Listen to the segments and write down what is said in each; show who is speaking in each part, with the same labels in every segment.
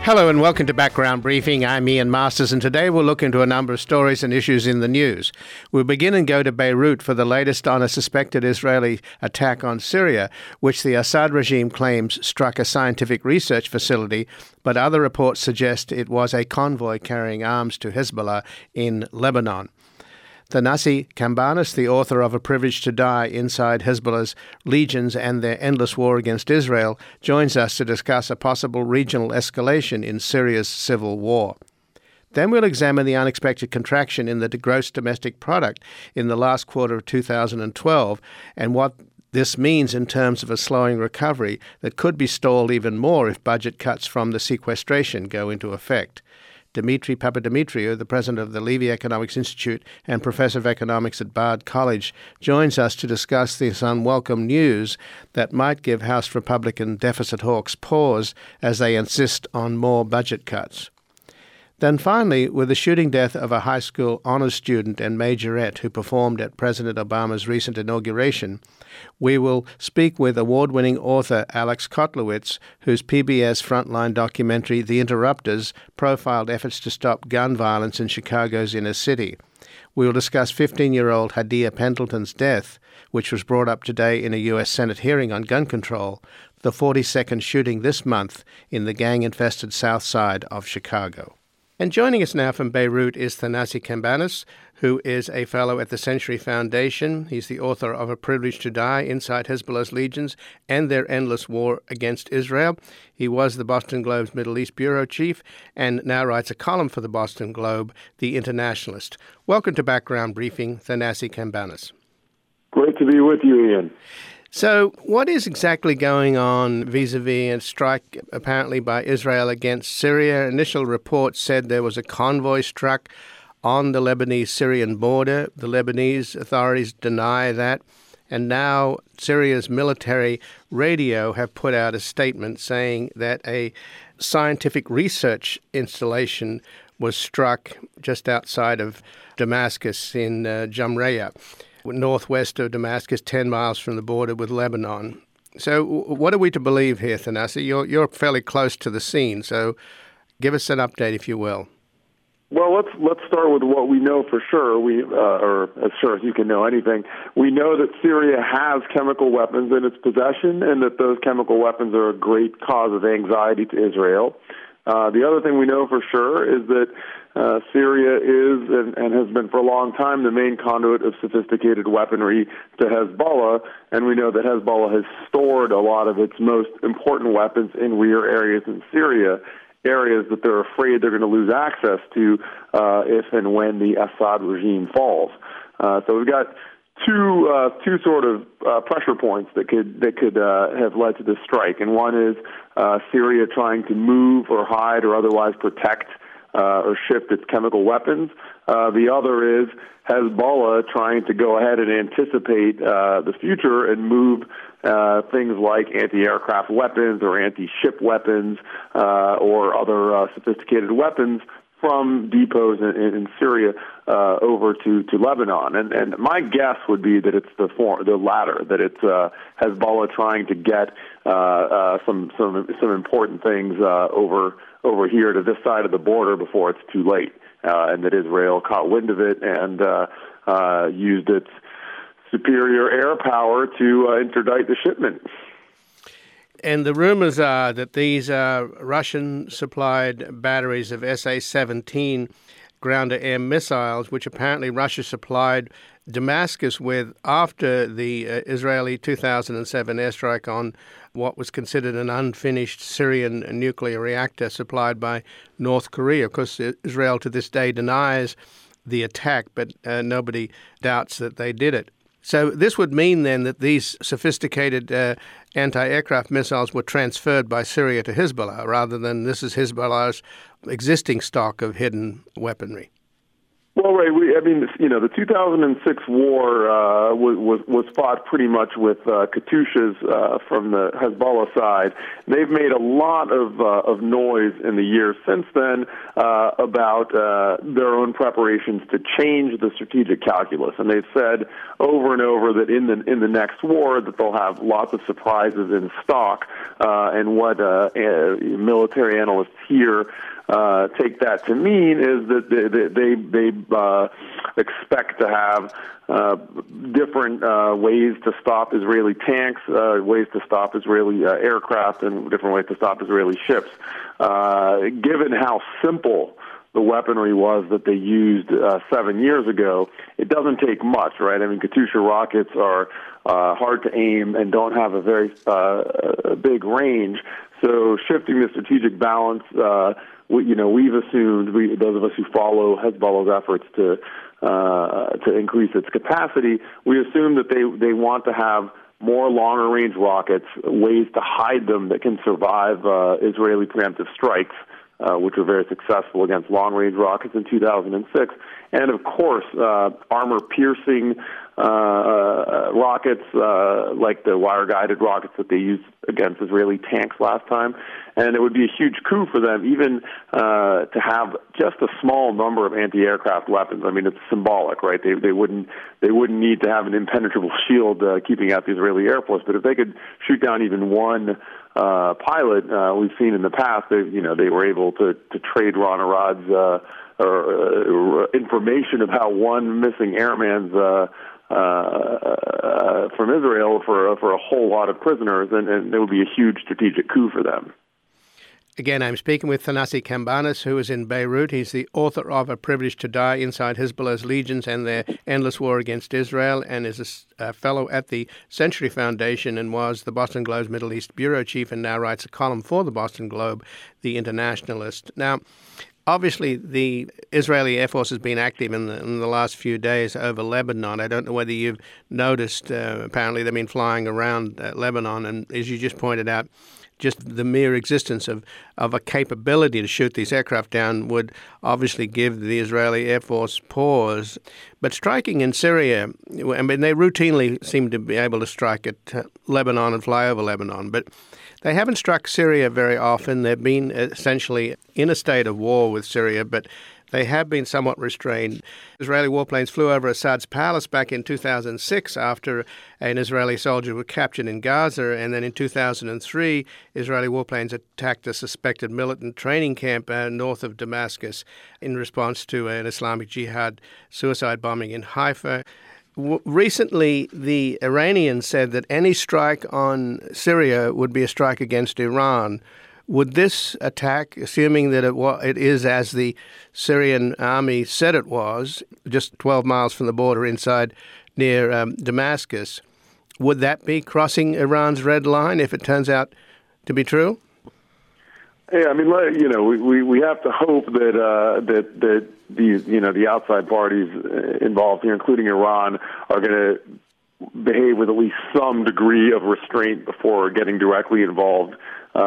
Speaker 1: Hello and welcome to Background Briefing. I'm Ian Masters, and today we'll look into a number of stories and issues in the news. We'll begin and go to Beirut for the latest on a suspected Israeli attack on Syria, which the Assad regime claims struck a scientific research facility, but other reports suggest it was a convoy carrying arms to Hezbollah in Lebanon. Thanasi Cambanis, the author of A Privilege to Die Inside Hezbollah's Legions and Their Endless War Against Israel, joins us to discuss a possible regional escalation in Syria's civil war. Then we'll examine the unexpected contraction in the gross domestic product in the last quarter of 2012 and what this means in terms of a slowing recovery that could be stalled even more if budget cuts from the sequestration go into effect. Dimitri Papadimitriou, the president of the Levy Economics Institute and professor of economics at Bard College, joins us to discuss this unwelcome news that might give House Republican deficit hawks pause as they insist on more budget cuts. Then finally, with the shooting death of a high school honors student and majorette who performed at President Obama's recent inauguration, we will speak with award-winning author Alex Kotlowitz, whose PBS Frontline documentary The Interrupters profiled efforts to stop gun violence in Chicago's inner city. We will discuss 15-year-old Hadia Pendleton's death, which was brought up today in a U.S. Senate hearing on gun control, the 42nd shooting this month in the gang-infested south side of Chicago. And joining us now from Beirut is Thanasi Cambanis, who is a fellow at the Century Foundation. He's the author of A Privilege to Die Inside Hezbollah's Legions and Their Endless War Against Israel. He was the Boston Globe's Middle East bureau chief and now writes a column for the Boston Globe, The Internationalist. Welcome to Background Briefing, Thanasi Cambanis.
Speaker 2: Great to be with you, Ian.
Speaker 1: So what is exactly going on vis-a-vis a strike apparently by Israel against Syria? Initial reports said there was a convoy struck on the Lebanese-Syrian border. The Lebanese authorities deny that. And now Syria's military radio have put out a statement saying that a scientific research installation was struck just outside of Damascus in Jamreya, northwest of Damascus, 10 miles from the border with Lebanon. So what are we to believe here, Thanasi? You're fairly close to the scene, so give us an update, if you will.
Speaker 2: Well, let's start with what we know for sure. Or as sure as you can know anything, we know that Syria has chemical weapons in its possession, and that those chemical weapons are a great cause of anxiety to Israel. The other thing we know for sure is that Syria is and has been for a long time the main conduit of sophisticated weaponry to Hezbollah, and we know that Hezbollah has stored a lot of its most important weapons in rear areas in Syria, areas that they're afraid they're going to lose access to if and when the Assad regime falls. So we've got two sort of pressure points that could have led to this strike, and one is Syria trying to move or hide or otherwise protect or shift its chemical weapons. The other is Hezbollah trying to go ahead and anticipate the future and move things like anti-aircraft weapons or anti-ship weapons or other sophisticated weapons from depots in Syria over to Lebanon. And my guess would be that it's the latter, that it's Hezbollah trying to get some important things over here to this side of the border before it's too late, and that Israel caught wind of it and used its superior air power to interdict the shipment.
Speaker 1: And the rumors are that these are Russian-supplied batteries of SA-17 ground-to-air missiles, which apparently Russia supplied Damascus with after the Israeli 2007 airstrike on what was considered an unfinished Syrian nuclear reactor supplied by North Korea. Of course, Israel to this day denies the attack, but nobody doubts that they did it. So this would mean then that these sophisticated anti-aircraft missiles were transferred by Syria to Hezbollah, rather than this is Hezbollah's existing stock of hidden weaponry.
Speaker 2: Well, right. The 2006 war was fought pretty much with Katyushas from the Hezbollah side. They've made a lot of noise in the years since then about their own preparations to change the strategic calculus, and they've said over and over that in the next war that they'll have lots of surprises in stock, and what military analysts here take that to mean is that they expect to have different ways to stop Israeli tanks, ways to stop Israeli aircraft, and different ways to stop Israeli ships. Given how simple the weaponry was that they used 7 years ago, it doesn't take much, right? I mean, Katyusha rockets are hard to aim and don't have a very big range. So shifting the strategic balance, we've assumed, those of us who follow Hezbollah's efforts to increase its capacity, we assume that they want to have more longer range rockets, ways to hide them that can survive Israeli preemptive strikes, which were very successful against long-range rockets in 2006. And, of course, armor-piercing rockets like the wire-guided rockets that they used against Israeli tanks last time. And it would be a huge coup for them even to have just a small number of anti-aircraft weapons. I mean, it's symbolic, right? They wouldn't need to have an impenetrable shield keeping out the Israeli Air Force. But if they could shoot down even one pilot, we've seen in the past, they were able to trade Ron Arad's information about one missing airman's from Israel for a whole lot of prisoners, and it would be a huge strategic coup for them.
Speaker 1: Again, I'm speaking with Thanasi Cambanis, who is in Beirut. He's the author of A Privilege to Die Inside Hezbollah's Legions and Their Endless War Against Israel, and is a fellow at the Century Foundation and was the Boston Globe's Middle East bureau chief and now writes a column for the Boston Globe, The Internationalist. Now, obviously, the Israeli Air Force has been active in the last few days over Lebanon. I don't know whether you've noticed, apparently they've been flying around Lebanon, and as you just pointed out, just the mere existence of a capability to shoot these aircraft down would obviously give the Israeli Air Force pause. But striking in Syria, I mean, they routinely seem to be able to strike at Lebanon and fly over Lebanon, but they haven't struck Syria very often. They've been essentially in a state of war with Syria, but they have been somewhat restrained. Israeli warplanes flew over Assad's palace back in 2006 after an Israeli soldier was captured in Gaza, and then in 2003, Israeli warplanes attacked a suspected militant training camp north of Damascus in response to an Islamic Jihad suicide bombing in Haifa. Recently, the Iranians said that any strike on Syria would be a strike against Iran. Would this attack, assuming that it is as the Syrian army said it was, just 12 miles from the border inside near Damascus, would that be crossing Iran's red line if it turns out to be true?
Speaker 2: Yeah, I mean, we have to hope that these, the outside parties involved here, including Iran, are going to behave with at least some degree of restraint before getting directly involved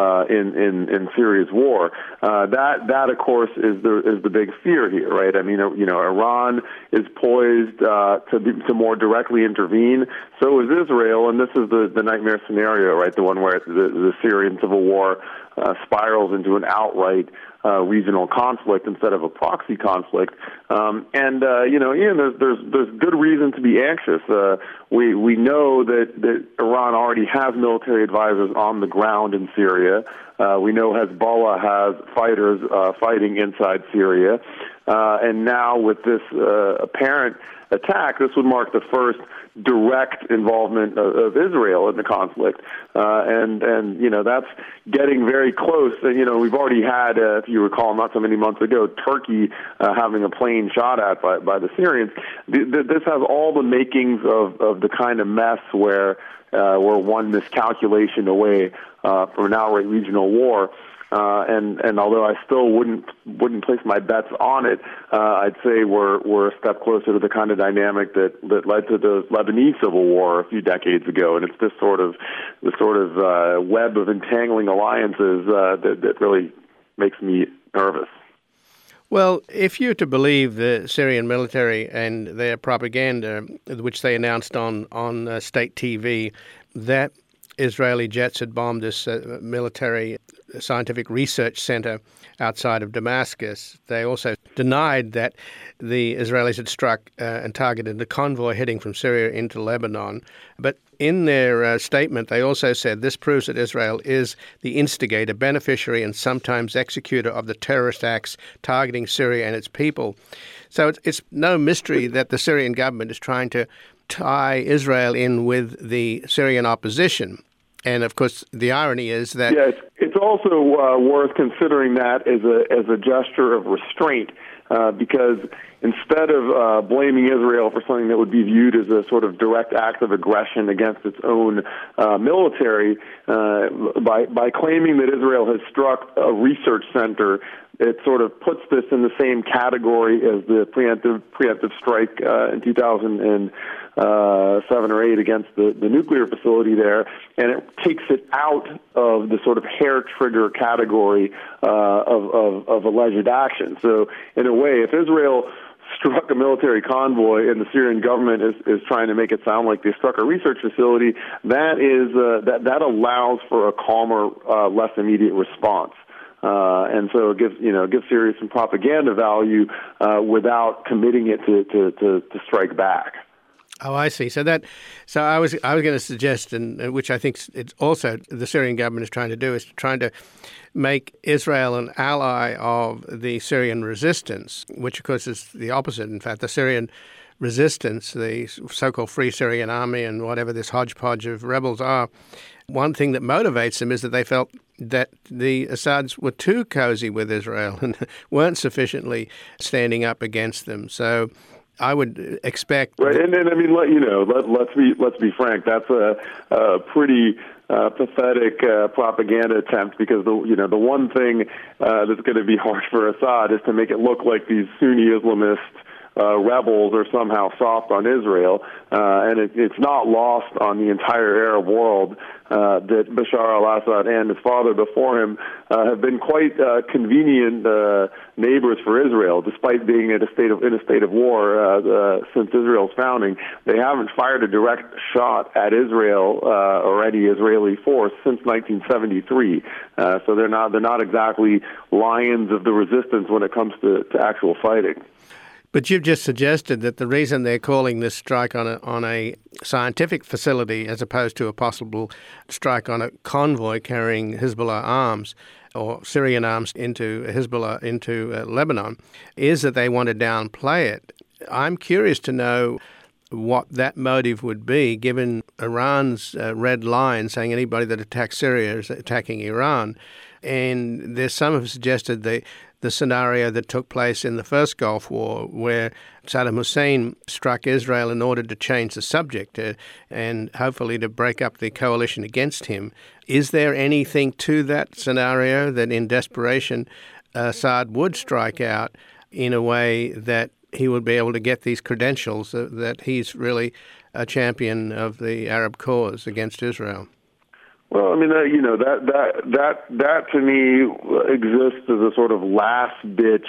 Speaker 2: in Syria's war. That of course is the big fear here, right? I mean, Iran is poised to more directly intervene. So is Israel, and this is the nightmare scenario, right? The one where the Syrian civil war spirals into an outright regional conflict instead of a proxy conflict. Ian, there's good reason to be anxious. We know that Iran already has military advisors on the ground in Syria. We know Hezbollah has fighters fighting inside Syria. And now with this apparent attack, this would mark the first direct involvement of Israel in the conflict. And that's getting very close. And, we've already had, if you recall, not so many months ago, Turkey having a plane shot at by the Syrians. This has all the makings of the kind of mess where we're one miscalculation away from an outright regional war. And although I still wouldn't place my bets on it, I'd say we're a step closer to the kind of dynamic that led to the Lebanese civil war a few decades ago, and it's this sort of web of entangling alliances that really makes me nervous.
Speaker 1: Well, if you're to believe the Syrian military and their propaganda, which they announced on state TV, that Israeli jets had bombed this military scientific research center outside of Damascus. They also denied that the Israelis had struck and targeted a convoy heading from Syria into Lebanon. But in their statement, they also said this proves that Israel is the instigator, beneficiary, and sometimes executor of the terrorist acts targeting Syria and its people. So it's no mystery that the Syrian government is trying to tie Israel in with the Syrian opposition. And of course, the irony is that
Speaker 2: it's also worth considering that as a gesture of restraint, because instead of blaming Israel for something that would be viewed as a sort of direct act of aggression against its own military, by claiming that Israel has struck a research center, it sort of puts this in the same category as the preemptive strike in 2007 or 8 against the nuclear facility there, and it takes it out of the sort of hair trigger category of alleged action. So in a way, if Israel struck a military convoy and the Syrian government is trying to make it sound like they struck a research facility, that allows for a calmer, less immediate response. And so it gives Syria some propaganda value without committing it to strike back.
Speaker 1: Oh, I see. So I was going to suggest, and which I think it's also the Syrian government is trying to do, is trying to make Israel an ally of the Syrian resistance, which of course is the opposite. In fact, the Syrian resistance, the so-called Free Syrian Army and whatever this hodgepodge of rebels are, one thing that motivates them is that they felt that the Assads were too cozy with Israel and weren't sufficiently standing up against them. So I would expect,
Speaker 2: right, and I mean, let's be frank. That's a pretty pathetic propaganda attempt, because the one thing that's going to be hard for Assad is to make it look like these Sunni Islamist rebels are somehow soft on Israel, and it's not lost on the entire Arab world that Bashar al-Assad and his father before him have been quite convenient neighbors for Israel, despite being in a state of war since Israel's founding. They haven't fired a direct shot at Israel or any Israeli force since 1973. So they're not exactly lions of the resistance when it comes to actual fighting.
Speaker 1: But you've just suggested that the reason they're calling this strike on a scientific facility as opposed to a possible strike on a convoy carrying Hezbollah arms or Syrian arms into Hezbollah, into Lebanon, is that they want to downplay it. I'm curious to know what that motive would be, given Iran's red line saying anybody that attacks Syria is attacking Iran. And there's some have suggested the scenario that took place in the first Gulf War, where Saddam Hussein struck Israel in order to change the subject and hopefully to break up the coalition against him. Is there anything to that scenario that in desperation Assad would strike out in a way that he would be able to get these credentials that he's really a champion of the Arab cause against Israel?
Speaker 2: Well, I mean, that to me exists as a sort of last-ditch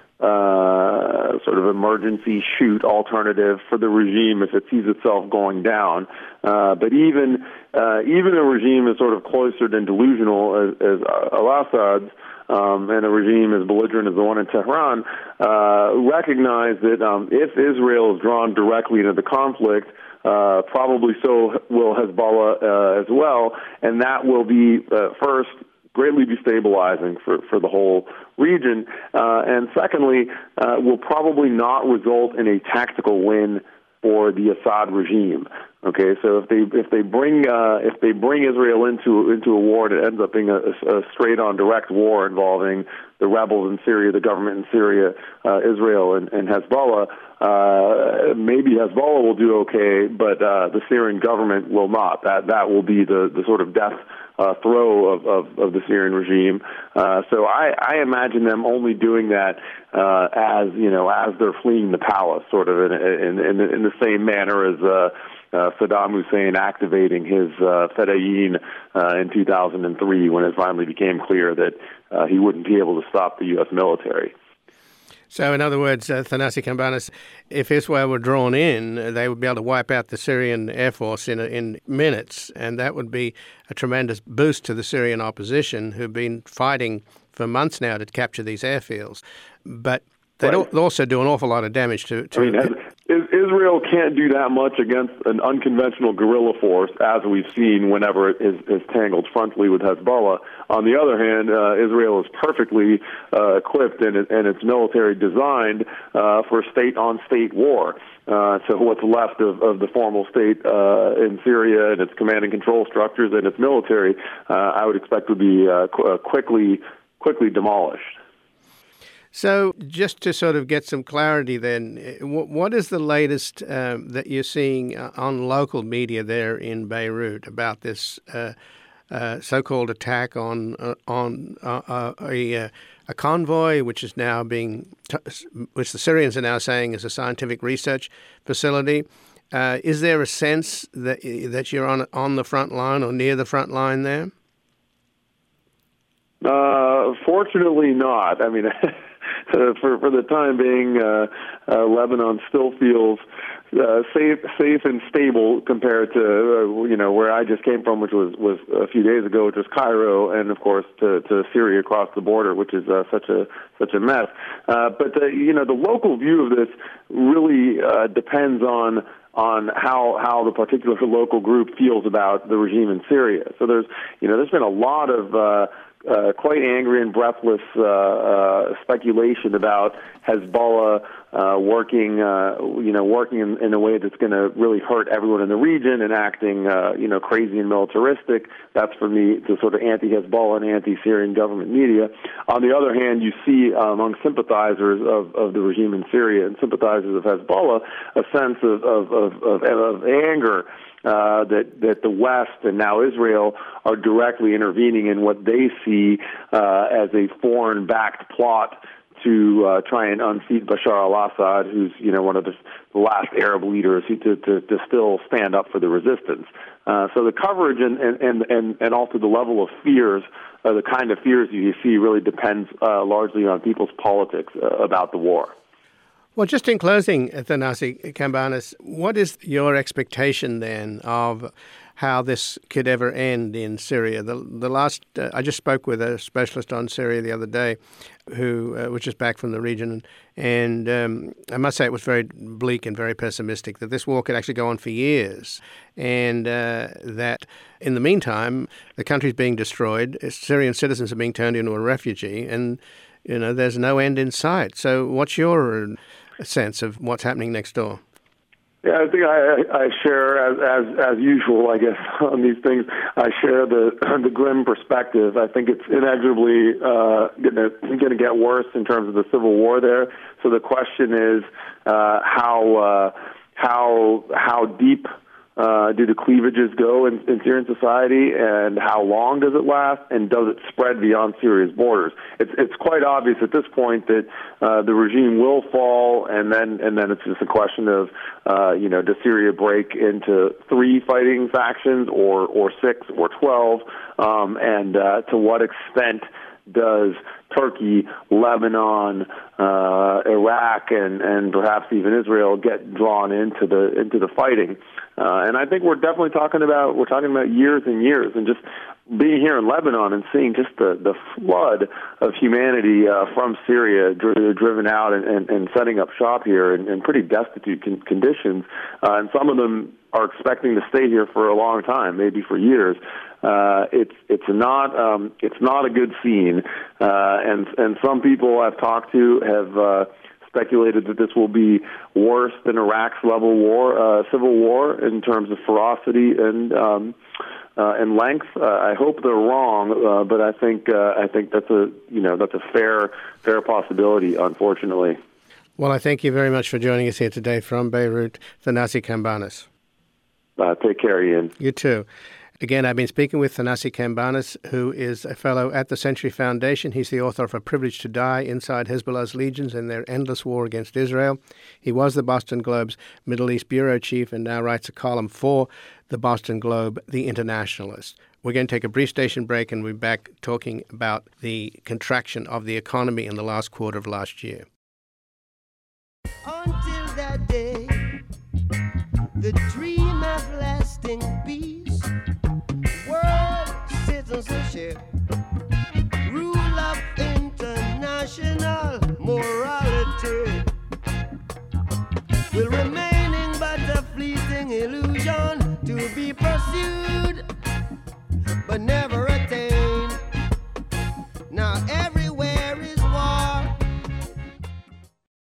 Speaker 2: sort of emergency shoot alternative for the regime if it sees itself going down. But even a regime as sort of cloistered and delusional as al-Assad's, and a regime as belligerent as the one in Tehran, recognize that if Israel is drawn directly into the conflict, probably so will Hezbollah as well, and that will be, first, greatly destabilizing for the whole region, and secondly, will probably not result in a tactical win for the Assad regime. Okay, so if they bring Israel into a war that ends up being a straight-on direct war involving the rebels in Syria, the government in Syria, Israel, and Hezbollah, maybe Hezbollah will do okay, but the Syrian government will not. That will be the sort of death throw of the Syrian regime. So I imagine them only doing that as they're fleeing the palace, sort of in the same manner as Saddam Hussein activating his Fedayeen in 2003 when it finally became clear that he wouldn't be able to stop the U.S. military.
Speaker 1: So, in other words, Thanasi Cambanis, if Israel were drawn in, they would be able to wipe out the Syrian Air Force in minutes, and that would be a tremendous boost to the Syrian opposition, who've been fighting for months now to capture these airfields. But they'd also do an awful lot of damage to
Speaker 2: Israel can't do that much against an unconventional guerrilla force, as we've seen whenever it is tangled frontally with Hezbollah. On the other hand, Israel is perfectly equipped and its military designed for state-on-state war. So what's left of the formal state in Syria and its command and control structures and its military, I would expect would be quickly demolished.
Speaker 1: So just to sort of get some clarity then, what is the latest that you're seeing on local media there in Beirut about this so-called attack on a convoy, which is now which the Syrians are now saying is a scientific research facility? Is there a sense that you're on the front line or near the front line there?
Speaker 2: Fortunately not. I mean, for the time being, Lebanon still feels safe and stable compared to where I just came from, which was a few days ago, which was Cairo, and of course to Syria across the border, which is such a mess. But the local view of this really depends on how the particular local group feels about the regime in Syria. So there's been a lot of quite angry and breathless speculation about Hezbollah working in a way that's going to really hurt everyone in the region and acting crazy and militaristic. That's for me the sort of anti-Hezbollah and anti-Syrian government media. On the other hand, you see among sympathizers of the regime in Syria and sympathizers of Hezbollah a sense of anger that the West and now Israel are directly intervening in what they see as a foreign-backed plot to try and unseat Bashar al-Assad, who's one of the last Arab leaders to still stand up for the resistance. So the coverage and also the level of fears, the kind of fears you see, really depends largely on people's politics about the war.
Speaker 1: Well, just in closing, Thanasi Cambanis, what is your expectation then of how this could ever end in Syria? The last I just spoke with a specialist on Syria the other day, which is back from the region, and I must say it was very bleak and very pessimistic that this war could actually go on for years, and that in the meantime the country's being destroyed, Syrian citizens are being turned into a refugee, and there's no end in sight. So, what's your sense of what's happening next door?
Speaker 2: Yeah, I think I share, as usual, I guess, on these things, I share the grim perspective. I think it's inexorably going to get worse in terms of the civil war there. So the question is how deep do the cleavages go in Syrian society, and how long does it last, and does it spread beyond Syria's borders? It's quite obvious at this point that the regime will fall, and then it's just a question of does Syria break into 3 fighting factions or 6 or 12, and to what extent does Turkey, Lebanon, Iraq, and perhaps even Israel get drawn into the fighting? And I think we're definitely talking about years and years, and just being here in Lebanon and seeing just the flood of humanity from Syria driven out and setting up shop here in pretty destitute conditions, and some of them are expecting to stay here for a long time, maybe for years. It's not a good scene, and some people I've talked to have speculated that this will be worse than Iraq's civil war in terms of ferocity and length. I hope they're wrong, but I think that's a fair possibility, unfortunately.
Speaker 1: Well, I thank you very much for joining us here today from Beirut, Thanasi Cambanis.
Speaker 2: Take care, Ian.
Speaker 1: You too. Again, I've been speaking with Thanasi Cambanis, who is a fellow at the Century Foundation. He's the author of A Privilege to Die, Inside Hezbollah's Legions and Their Endless War Against Israel. He was the Boston Globe's Middle East bureau chief and now writes a column for the Boston Globe, The Internationalist. We're going to take a brief station break and we'll be back talking about the contraction of the economy in the last quarter of last year.
Speaker 3: the dream of lasting peace, world citizenship, rule of international morality will remaining but a fleeting illusion to be pursued but never attained. Now